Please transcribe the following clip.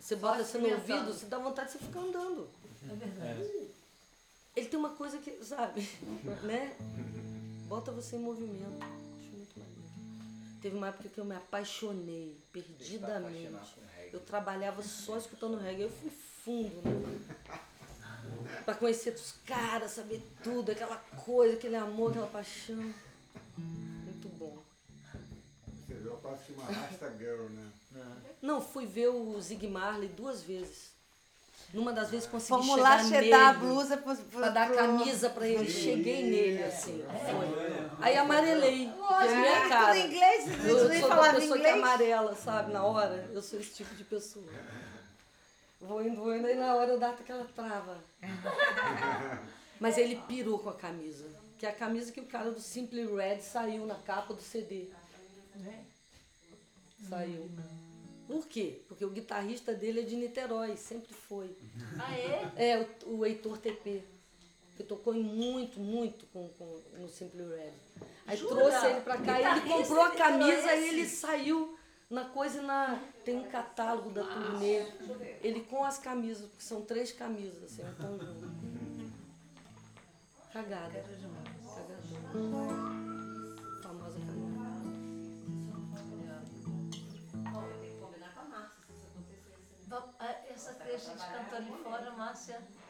Você bota assim no ouvido, você dá vontade de você ficar andando. É verdade. Ele tem uma coisa que, sabe, né? Bota você em movimento. Acho muito maneiro. Teve uma época que eu me apaixonei, perdidamente. Eu trabalhava só escutando reggae. Eu fui fundo, né? Pra conhecer os caras, saber tudo, aquela coisa, aquele amor, aquela paixão. Muito bom. Você viu quase que uma Rasta Girl, né? Não, fui ver o Zig Marley 2 vezes. Numa das vezes consegui Vamos chegar lá nele. dar a blusa Pra dar a camisa pra ele. Cheguei nele, assim. Foi. Aí amarelei. Fez minha cara. Tudo em inglês, Eu você nem sou da falava pessoa que inglês. amarela, sabe? Na hora. Eu sou esse tipo de pessoa. Vou indo, aí na hora eu dou aquela trava. Mas ele pirou com a camisa. Que é a camisa que o cara do Simply Red saiu na capa do CD. Saiu. Por quê? Porque o guitarrista dele é de Niterói, sempre foi. Ah, é? É, o Heitor TP. Que tocou muito no Simply Red. Aí Jura? trouxe ele pra cá, ele Guitarrista comprou a camisa niteroense? e ele saiu na coisa tem um catálogo da turnê. Ele com as camisas, porque são 3 camisas, assim, um conjunto. Cagada. Cagadora. Famosa cagada. Essa que a gente cantou ali fora, Márcia,